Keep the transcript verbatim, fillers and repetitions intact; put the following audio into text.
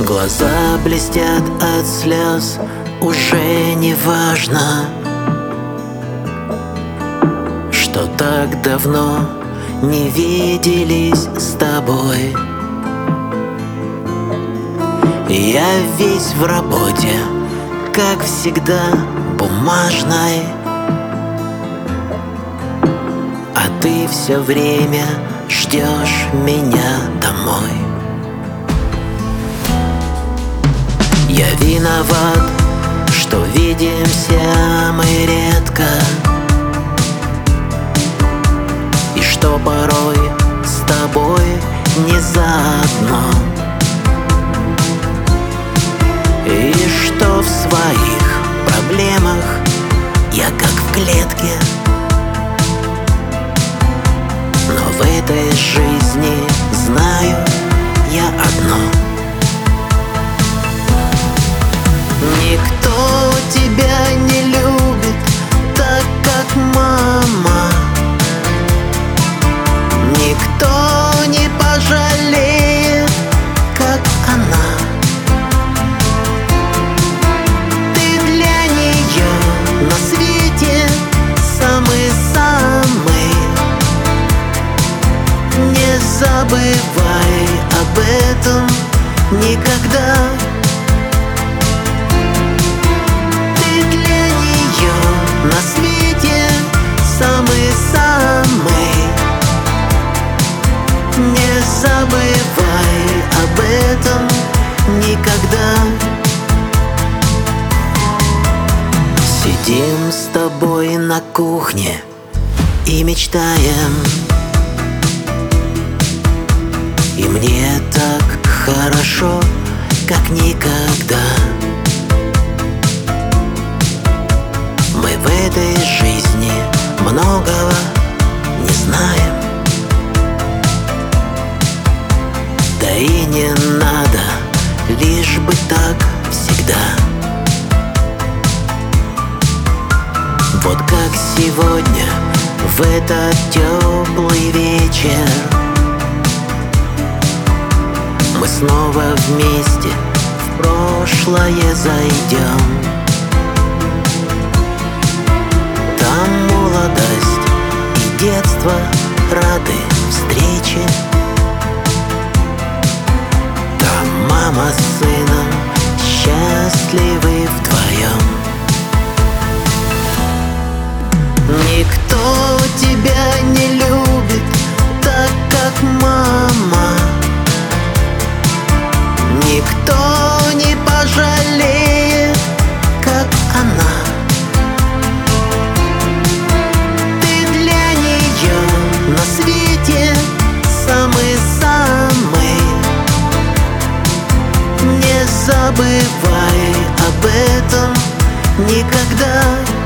Глаза блестят от слез, уже не важно, что так давно не виделись с тобой. Я весь в работе, как всегда, бумажной, а ты все время ждешь меня домой. Я виноват, что видимся мы редко, и что порой с тобой не заодно, и что в своих проблемах я как в клетке. Но в этой жизни знаю я одно: никто тебя не любит так, как мама. Никто не пожалеет, как она. Ты для нее на свете самый-самый. Не забывай об этом никогда. На свете самый-самый. Не забывай об этом никогда. Сидим с тобой на кухне и мечтаем, и мне так хорошо, как никогда. Мы в этой жизни многого не знаем, да и не надо, лишь бы так всегда. Вот как сегодня, в этот теплый вечер, мы снова вместе в прошлое зайдем. Там молодость и детство рады встрече. Там мама с сыном счастливы вдвоем. Никто тебя не любит так, как мама. Никто не пожалеет, как она. На свете самый-самый. Не забывай об этом никогда.